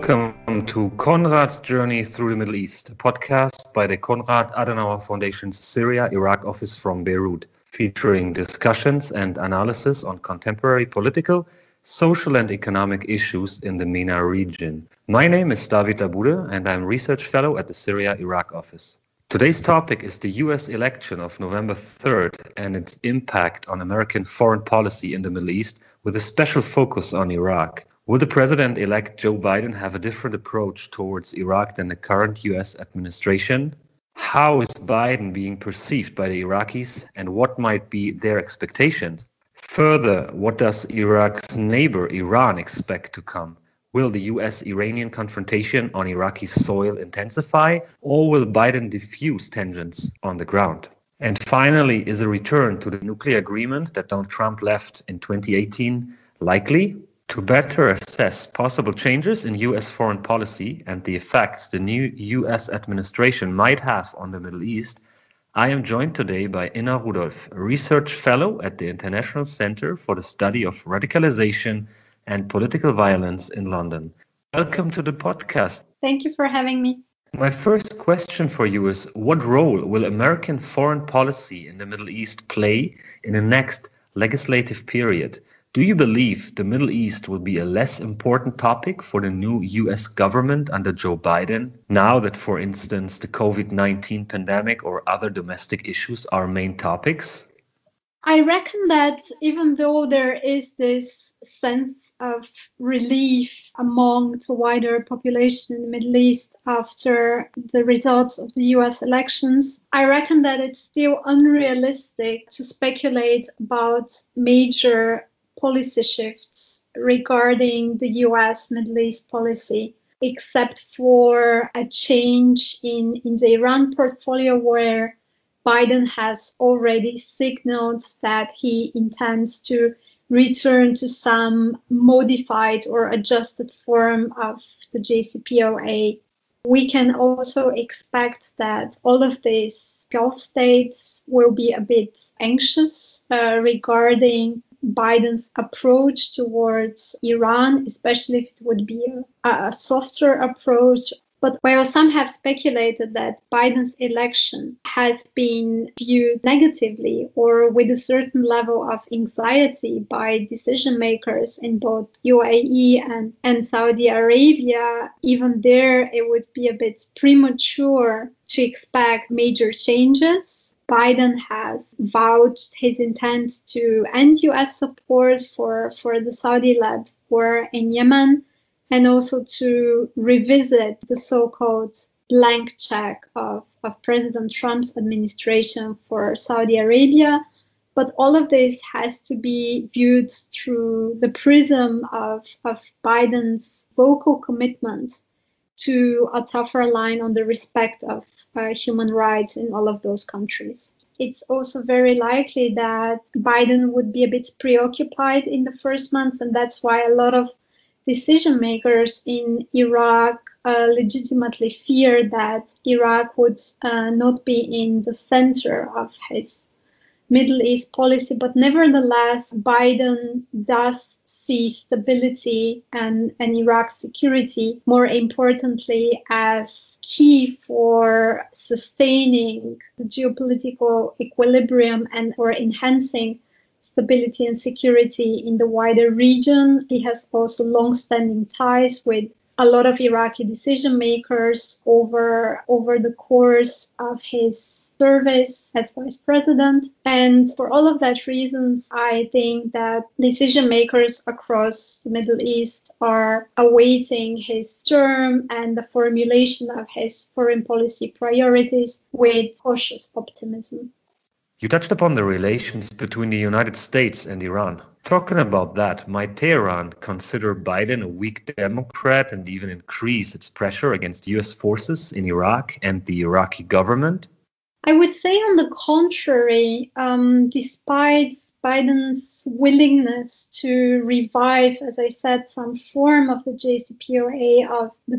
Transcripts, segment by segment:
Welcome to Konrad's Journey Through the Middle East, a podcast by the Konrad Adenauer Foundation's Syria-Iraq office from Beirut, featuring discussions and analysis on contemporary political, social and economic issues in the MENA region. My name is David Abude and I'm Research Fellow at the Syria-Iraq office. Today's topic is the US election of November 3rd and its impact on American foreign policy in the Middle East, with a special focus on Iraq. Will the president-elect Joe Biden have a different approach towards Iraq than the current US administration? How is Biden being perceived by the Iraqis, and what might be their expectations? Further, what does Iraq's neighbor Iran expect to come? Will the US-Iranian confrontation on Iraqi soil intensify, or will Biden diffuse tensions on the ground? And finally, is a return to the nuclear agreement that Donald Trump left in 2018 likely? To better assess possible changes in US foreign policy and the effects the new US administration might have on the Middle East, I am joined today by Inna Rudolph, a research fellow at the International Center for the Study of Radicalization and Political Violence in London. Welcome to the podcast. Thank you for having me. My first question for you is, what role will American foreign policy in the Middle East play in the next legislative period? Do you believe the Middle East will be a less important topic for the new US government under Joe Biden, now that, for instance, the COVID-19 pandemic or other domestic issues are main topics? I reckon that even though there is this sense of relief among the wider population in the Middle East after the results of the US elections, I reckon that it's still unrealistic to speculate about major policy shifts regarding the US Middle East policy, except for a change in the Iran portfolio, where Biden has already signaled that he intends to return to some modified or adjusted form of the JCPOA. We can also expect that all of these Gulf states will be a bit anxious regarding Biden's approach towards Iran, especially if it would be a softer approach. But while some have speculated that Biden's election has been viewed negatively or with a certain level of anxiety by decision makers in both UAE and Saudi Arabia, even there it would be a bit premature to expect major changes. Biden has vouched his intent to end US support for the Saudi-led war in Yemen, and also to revisit the so-called blank check of President Trump's administration for Saudi Arabia. But all of this has to be viewed through the prism of Biden's vocal commitment to a tougher line on the respect of human rights in all of those countries. It's also very likely that Biden would be a bit preoccupied in the first months, and that's why a lot of decision makers in Iraq legitimately fear that Iraq would not be in the center of his Middle East policy. But nevertheless, Biden does see stability and Iraq's security, more importantly, as key for sustaining the geopolitical equilibrium and for enhancing stability and security in the wider region. He has also long-standing ties with a lot of Iraqi decision makers over the course of his service as vice president. And for all of that reasons, I think that decision makers across the Middle East are awaiting his term and the formulation of his foreign policy priorities with cautious optimism. You touched upon the relations between the United States and Iran. Talking about that, might Tehran consider Biden a weak Democrat and even increase its pressure against US forces in Iraq and the Iraqi government? I would say, on the contrary, despite Biden's willingness to revive, as I said, some form of the JCPOA of the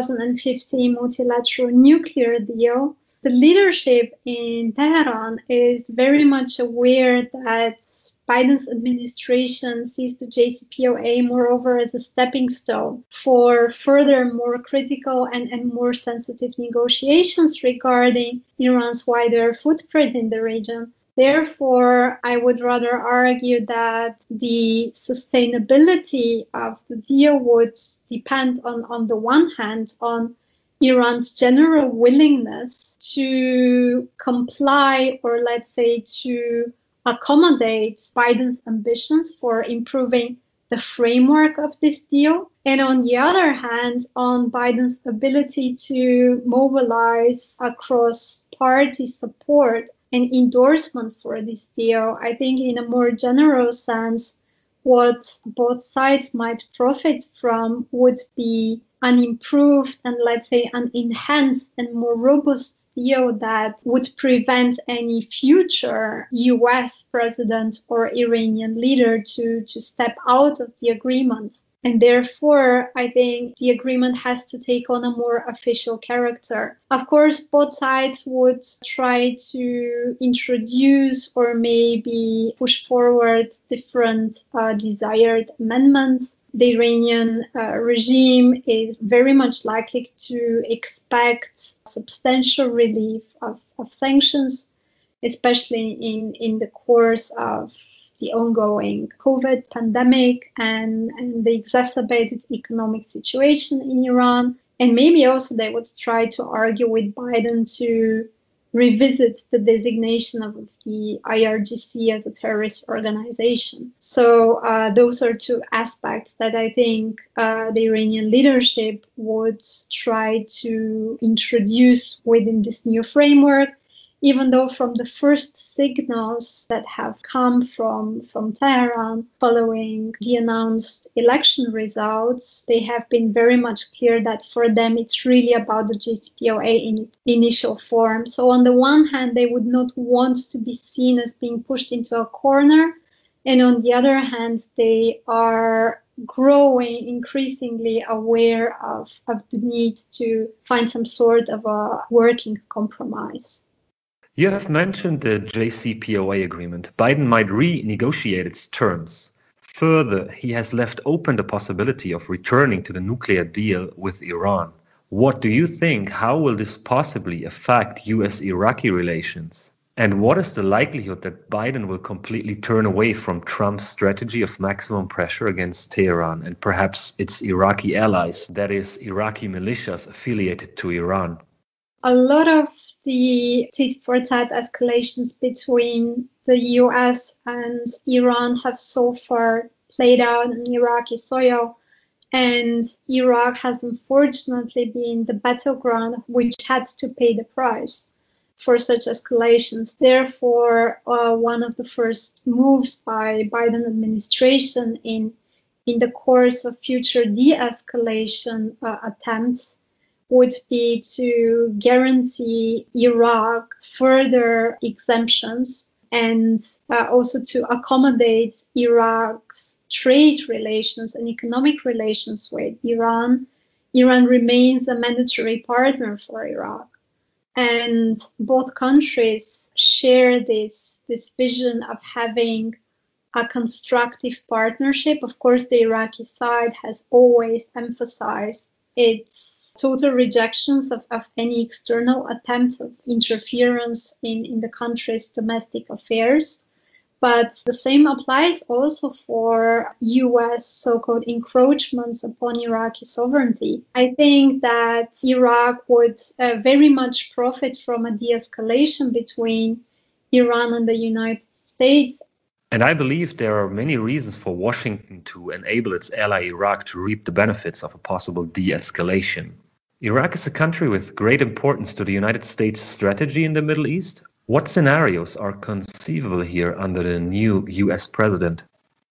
2015 multilateral nuclear deal, the leadership in Tehran is very much aware that Biden's administration sees the JCPOA, moreover, as a stepping stone for further more critical and more sensitive negotiations regarding Iran's wider footprint in the region. Therefore, I would rather argue that the sustainability of the deal would depend on the one hand, on Iran's general willingness to comply, or let's say to accommodate Biden's ambitions for improving the framework of this deal. And on the other hand, on Biden's ability to mobilize across party support and endorsement for this deal. I think in a more general sense, what both sides might profit from would be an improved and, let's say, an enhanced and more robust deal that would prevent any future US president or Iranian leader to step out of the agreement. And therefore, I think the agreement has to take on a more official character. Of course, both sides would try to introduce or maybe push forward different desired amendments. The Iranian regime is very much likely to expect substantial relief of sanctions, especially in the course of the ongoing COVID pandemic and the exacerbated economic situation in Iran. And maybe also they would try to argue with Biden to revisit the designation of the IRGC as a terrorist organization. So those are two aspects that I think the Iranian leadership would try to introduce within this new framework, even though from the first signals that have come from Tehran following the announced election results, they have been very much clear that for them it's really about the JCPOA in initial form. So on the one hand, they would not want to be seen as being pushed into a corner. And on the other hand, they are growing increasingly aware of the need to find some sort of a working compromise. You have mentioned the JCPOA agreement. Biden might renegotiate its terms. Further, he has left open the possibility of returning to the nuclear deal with Iran. What do you think? How will this possibly affect US-Iraqi relations? And what is the likelihood that Biden will completely turn away from Trump's strategy of maximum pressure against Tehran and perhaps its Iraqi allies, that is, Iraqi militias affiliated to Iran? A lot of the tit-for-tat escalations between the US and Iran have so far played out on Iraqi soil, and Iraq has unfortunately been the battleground which had to pay the price for such escalations. Therefore, one of the first moves by Biden administration in the course of future de-escalation attempts would be to guarantee Iraq further exemptions and also to accommodate Iraq's trade relations and economic relations with Iran. Iran remains a mandatory partner for Iraq. And both countries share this vision of having a constructive partnership. Of course, the Iraqi side has always emphasized its total rejections of any external attempts of interference in the country's domestic affairs. But the same applies also for US so-called encroachments upon Iraqi sovereignty. I think that Iraq would very much profit from a de-escalation between Iran and the United States. And I believe there are many reasons for Washington to enable its ally Iraq to reap the benefits of a possible de-escalation. Iraq is a country with great importance to the United States strategy in the Middle East. What scenarios are conceivable here under the new US president?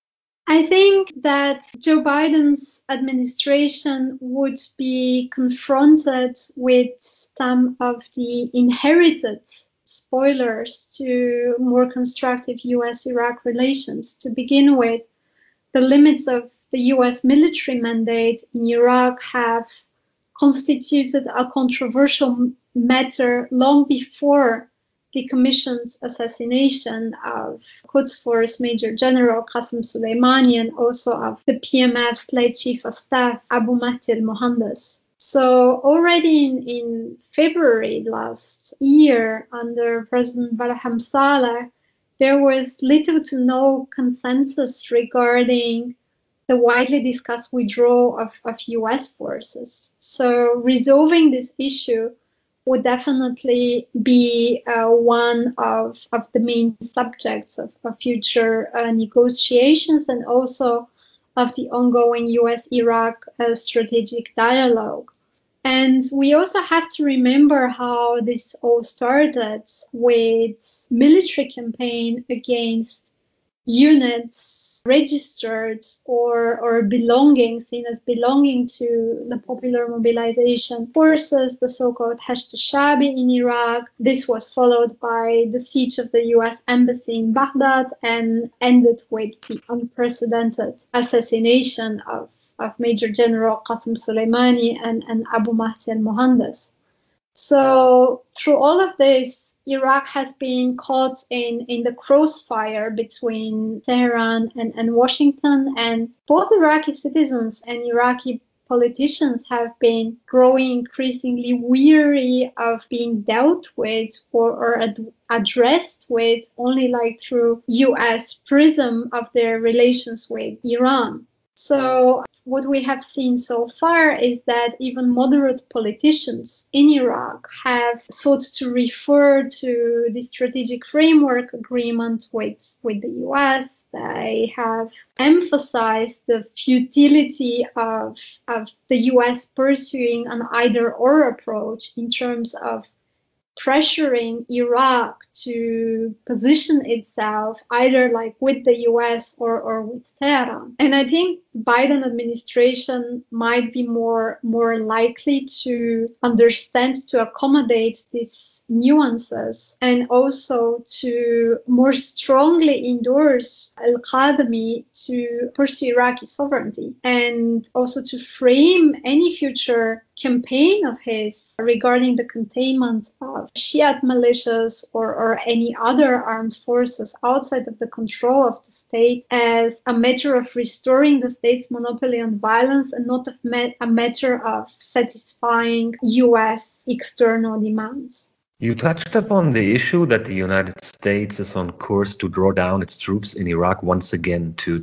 I think that Joe Biden's administration would be confronted with some of the inherited spoilers to more constructive US-Iraq relations. To begin with, the limits of the US military mandate in Iraq have constituted a controversial matter long before the Commission's assassination of Quds Force Major General Qasem Soleimani and also of the PMF's late Chief of Staff, Abu Mahdi al-Mohandes. So already in February last year, under President Barham Saleh, there was little to no consensus regarding the widely discussed withdrawal of US forces. So resolving this issue would definitely be one of the main subjects of future negotiations and also of the ongoing US-Iraq strategic dialogue. And we also have to remember how this all started with military campaign against units registered or seen as belonging to the Popular Mobilization Forces, the so-called Hashd al-Shabi in Iraq. This was followed by the siege of the US embassy in Baghdad and ended with the unprecedented assassination of Major General Qasem Soleimani and Abu Mahdi al-Mohandes. So through all of this, Iraq has been caught in the crossfire between Tehran and Washington, and both Iraqi citizens and Iraqi politicians have been growing increasingly weary of being dealt with or addressed with only like through US prism of their relations with Iran. So what we have seen so far is that even moderate politicians in Iraq have sought to refer to the strategic framework agreement with the US. They have emphasized the futility of the US pursuing an either-or approach in terms of pressuring Iraq to position itself either like with the US or with Tehran. And I think Biden administration might be more likely to understand, to accommodate these nuances and also to more strongly endorse al-Qadami to pursue Iraqi sovereignty and also to frame any future campaign of his regarding the containment of Shiite militias or any other armed forces outside of the control of the state as a matter of restoring the state's monopoly on violence and not a matter of satisfying US external demands. You touched upon the issue that the United States is on course to draw down its troops in Iraq once again to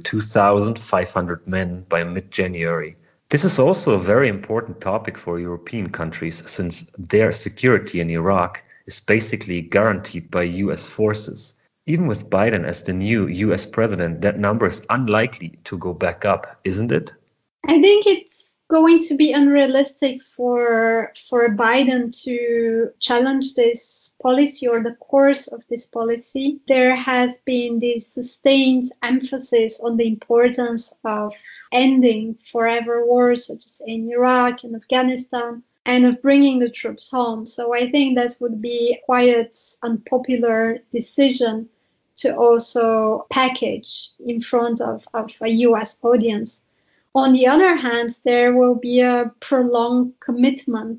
2,500 men by mid-January. This is also a very important topic for European countries since their security in Iraq is basically guaranteed by US forces. Even with Biden as the new US president, that number is unlikely to go back up, isn't it? I think it's going to be unrealistic for Biden to challenge this policy or the course of this policy. There has been this sustained emphasis on the importance of ending forever wars such as in Iraq and Afghanistan and of bringing the troops home. So I think that would be quite an unpopular decision to also package in front of a US audience. On the other hand, there will be a prolonged commitment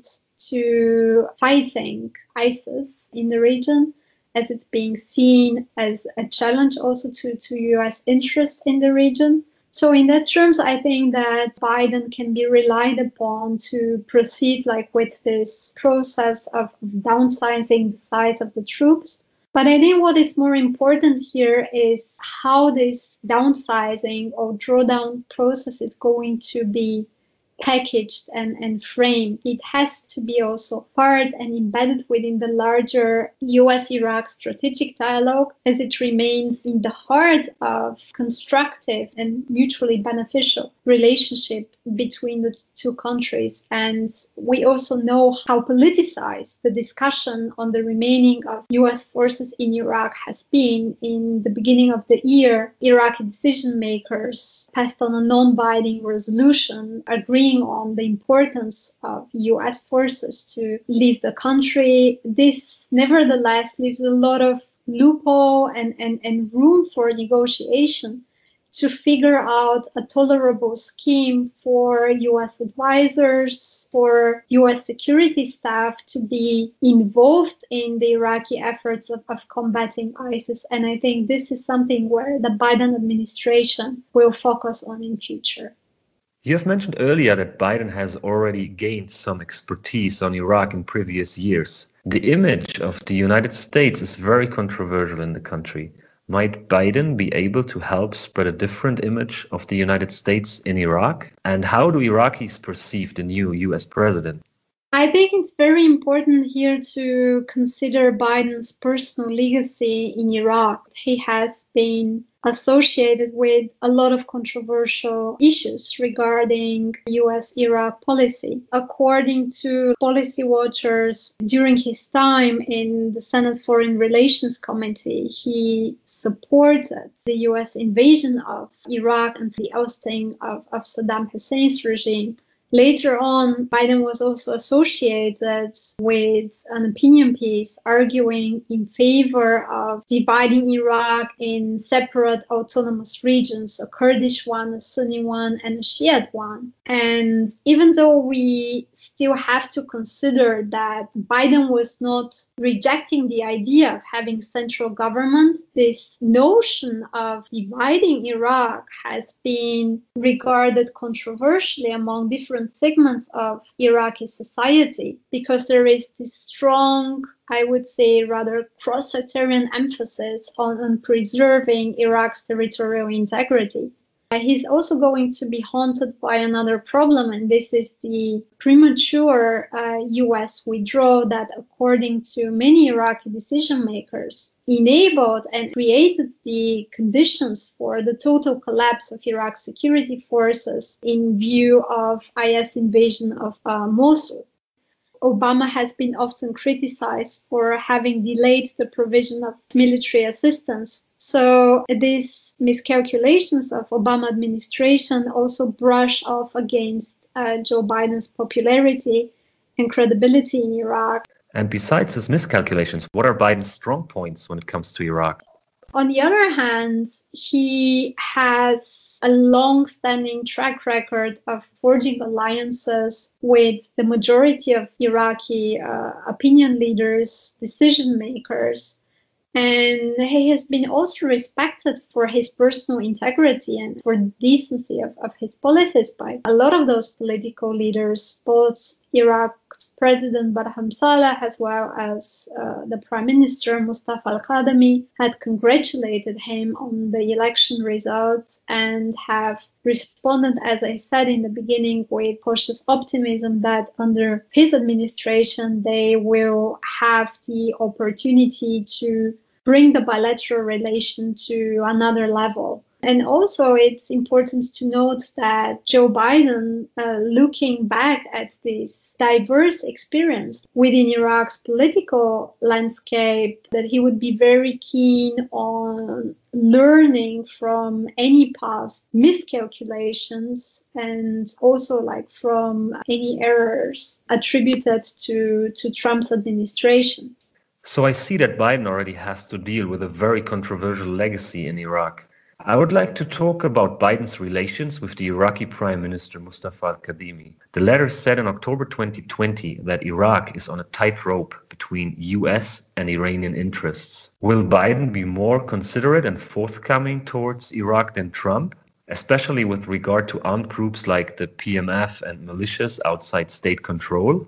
to fighting ISIS in the region, as it's being seen as a challenge also to US interests in the region. So in that terms, I think that Biden can be relied upon to proceed like with this process of downsizing the size of the troops. But I think what is more important here is how this downsizing or drawdown process is going to be packaged and framed. It has to be also part and embedded within the larger US-Iraq strategic dialogue, as it remains in the heart of constructive and mutually beneficial relationship between the two countries. And we also know how politicized the discussion on the remaining of US forces in Iraq has been. In the beginning of the year, Iraqi decision makers passed on a non-binding resolution agreeing on the importance of US forces to leave the country. This nevertheless leaves a lot of loophole and room for negotiation to figure out a tolerable scheme for US advisors, for US security staff to be involved in the Iraqi efforts of combating ISIS. And I think this is something where the Biden administration will focus on in future. You have mentioned earlier that Biden has already gained some expertise on Iraq in previous years. The image of the United States is very controversial in the country. Might Biden be able to help spread a different image of the United States in Iraq? And how do Iraqis perceive the new US president? I think it's very important here to consider Biden's personal legacy in Iraq. He has been associated with a lot of controversial issues regarding US-Iraq policy. According to policy watchers, during his time in the Senate Foreign Relations Committee, he supported the US invasion of Iraq and the ousting of Saddam Hussein's regime. Later on, Biden was also associated with an opinion piece arguing in favor of dividing Iraq in separate autonomous regions, a Kurdish one, a Sunni one, and a Shiite one. And even though we still have to consider that Biden was not rejecting the idea of having central government, this notion of dividing Iraq has been regarded controversially among different segments of Iraqi society, because there is this strong, I would say, rather cross-sectarian emphasis on preserving Iraq's territorial integrity. He's also going to be haunted by another problem, and this is the premature US withdrawal that, according to many Iraqi decision makers, enabled and created the conditions for the total collapse of Iraq's security forces in view of IS invasion of Mosul. Obama has been often criticized for having delayed the provision of military assistance. So these miscalculations of Obama administration also brush off against Joe Biden's popularity and credibility in Iraq. And besides his miscalculations, what are Biden's strong points when it comes to Iraq? On the other hand, he has a long-standing track record of forging alliances with the majority of Iraqi opinion leaders, decision makers. And he has been also respected for his personal integrity and for decency of his policies by a lot of those political leaders, both Iraq's President Barham Saleh as well as the Prime Minister Mustafa al-Kadhimi had congratulated him on the election results and have responded, as I said in the beginning, with cautious optimism that under his administration they will have the opportunity to bring the bilateral relation to another level. And also, it's important to note that Joe Biden, looking back at this diverse experience within Iraq's political landscape, that he would be very keen on learning from any past miscalculations and also from any errors attributed to Trump's administration. So I see that Biden already has to deal with a very controversial legacy in Iraq. I would like to talk about Biden's relations with the Iraqi Prime Minister Mustafa al-Kadhimi. The latter said in October 2020 that Iraq is on a tightrope between US and Iranian interests. Will Biden be more considerate and forthcoming towards Iraq than Trump, especially with regard to armed groups like the PMF and militias outside state control?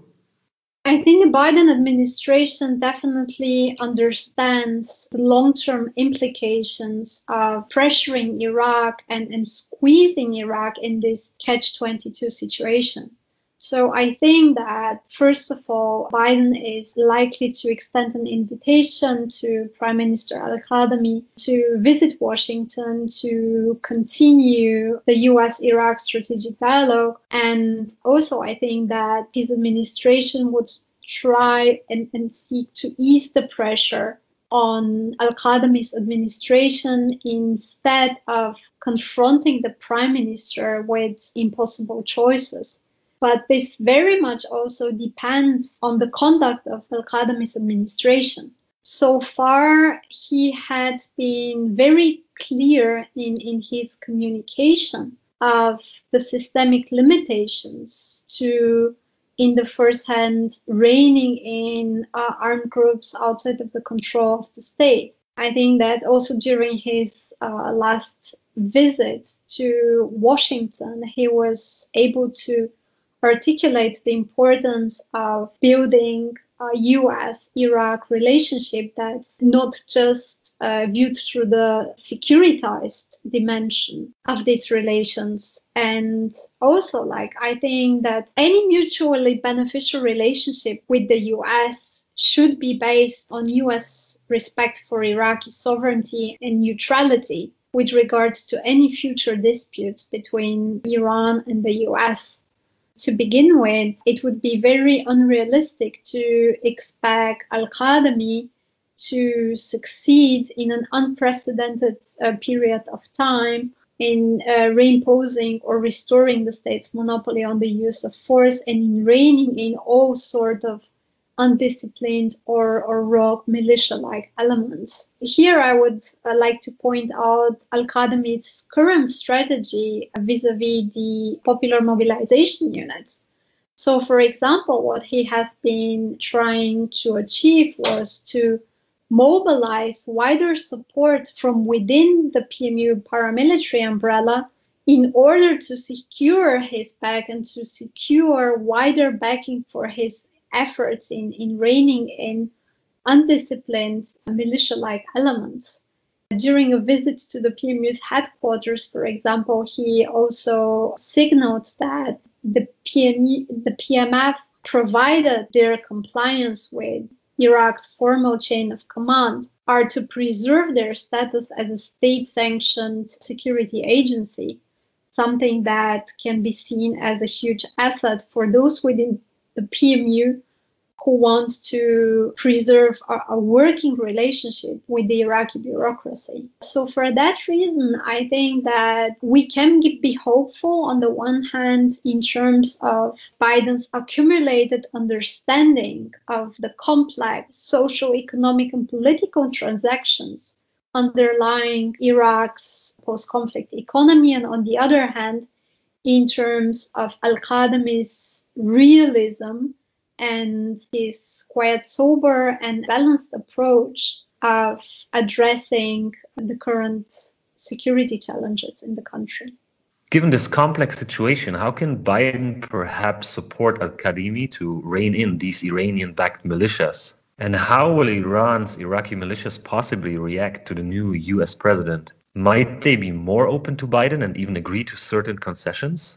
I think the Biden administration definitely understands the long-term implications of pressuring Iraq and squeezing Iraq in this catch-22 situation. So I think that, first of all, Biden is likely to extend an invitation to Prime Minister al-Kadhimi to visit Washington to continue the US-Iraq strategic dialogue. And also, I think that his administration would try and seek to ease the pressure on al-Kadhimi's administration instead of confronting the Prime Minister with impossible choices. But this very much also depends on the conduct of al-Kadhimi's administration. So far, he had been very clear in his communication of the systemic limitations to, in the first hand, reining in armed groups outside of the control of the state. I think that also during his last visit to Washington, he was able to articulate the importance of building a US-Iraq relationship that's not just viewed through the securitized dimension of these relations. And also, I think that any mutually beneficial relationship with the US should be based on US respect for Iraqi sovereignty and neutrality with regards to any future disputes between Iran and the US. To begin with, it would be very unrealistic to expect Al-Qadami to succeed in an unprecedented period of time in reimposing or restoring the state's monopoly on the use of force and in reining in all sorts of undisciplined or rogue militia-like elements. Here, I would like to point out Al-Qadami's current strategy vis-a-vis the Popular Mobilization Unit. So, for example, what he has been trying to achieve was to mobilize wider support from within the PMU paramilitary umbrella in order to secure his back and to secure wider backing for his efforts in reining in undisciplined militia-like elements. During a visit to the PMU's headquarters, for example, he also signaled that the PMF provided their compliance with Iraq's formal chain of command are to preserve their status as a state-sanctioned security agency, something that can be seen as a huge asset for those within the PMU who wants to preserve a working relationship with the Iraqi bureaucracy. So for that reason, I think that we can be hopeful on the one hand in terms of Biden's accumulated understanding of the complex social, economic, and political transactions underlying Iraq's post-conflict economy, and on the other hand, in terms of Al-Qadami's realism and his quite sober and balanced approach of addressing the current security challenges in the country. Given this complex situation, how can Biden perhaps support Al-Qadami to rein in these Iranian-backed militias? And how will Iran's Iraqi militias possibly react to the new US president? Might they be more open to Biden and even agree to certain concessions?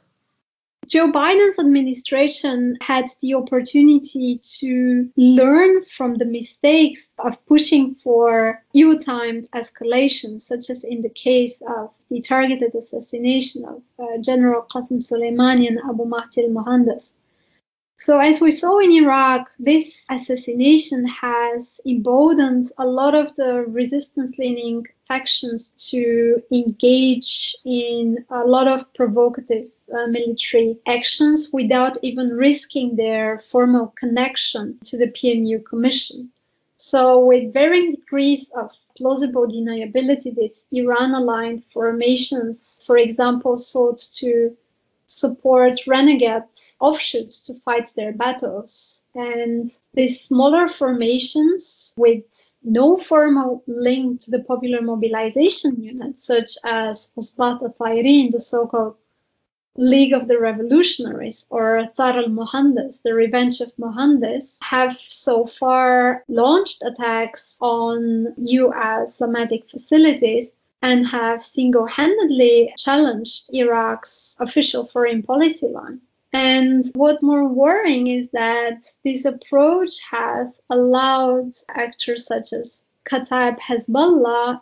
Joe Biden's administration had the opportunity to learn from the mistakes of pushing for ill-timed escalation, such as in the case of the targeted assassination of General Qasem Soleimani and Abu Mahdi al-Mohandes. So as we saw in Iraq, this assassination has emboldened a lot of the resistance-leaning factions to engage in a lot of provocative military actions without even risking their formal connection to the PMU Commission. So with varying degrees of plausible deniability, these Iran-aligned formations, for example, sought to support renegade offshoots to fight their battles. And these smaller formations with no formal link to the Popular Mobilization Unit, such as Usbat al-Tayrin, the so-called League of the Revolutionaries, or Thar al-Mohandes, the Revenge of Mohandes, have so far launched attacks on US Islamic facilities and have single-handedly challenged Iraq's official foreign policy line. And what's more worrying is that this approach has allowed actors such as Kataib Hezbollah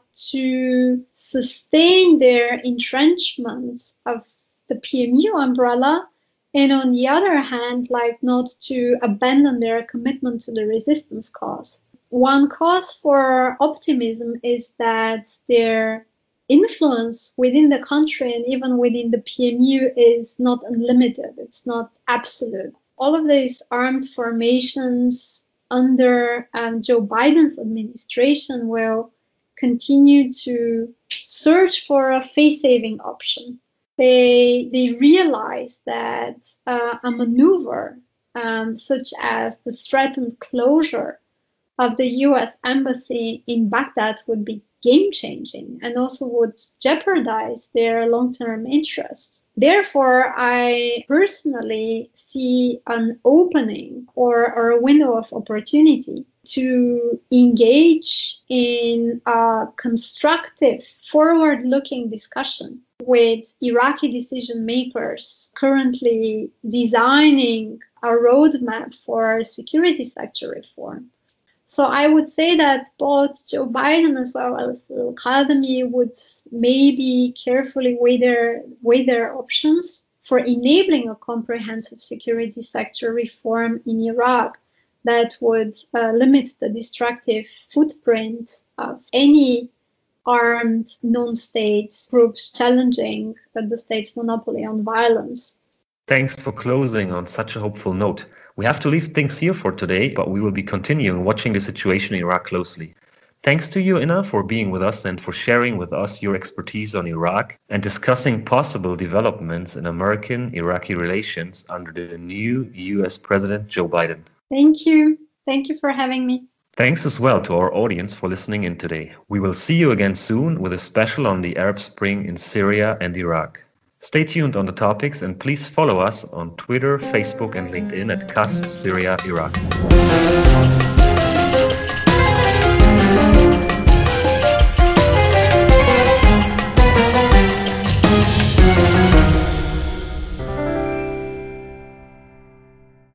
to sustain their entrenchments of the PMU umbrella, and on the other hand, not to abandon their commitment to the resistance cause. One cause for optimism is that their influence within the country and even within the PMU is not unlimited. It's not absolute. All of these armed formations under Joe Biden's administration will continue to search for a face-saving option. They realize that a maneuver such as the threatened closure of the US embassy in Baghdad would be game-changing and also would jeopardize their long-term interests. Therefore, I personally see an opening or a window of opportunity to engage in a constructive, forward-looking discussion with Iraqi decision makers currently designing a roadmap for security sector reform. So I would say that both Joe Biden as well as Al-Khalidami would maybe carefully weigh their options for enabling a comprehensive security sector reform in Iraq that would limit the destructive footprint of any armed non-state groups challenging the state's monopoly on violence. Thanks for closing on such a hopeful note. We have to leave things here for today, but we will be continuing watching the situation in Iraq closely. Thanks to you, Inna, for being with us and for sharing with us your expertise on Iraq and discussing possible developments in American-Iraqi relations under the new US President Joe Biden. Thank you. Thank you for having me. Thanks as well to our audience for listening in today. We will see you again soon with a special on the Arab Spring in Syria and Iraq. Stay tuned on the topics and please follow us on Twitter, Facebook and LinkedIn at CAS Syria Iraq.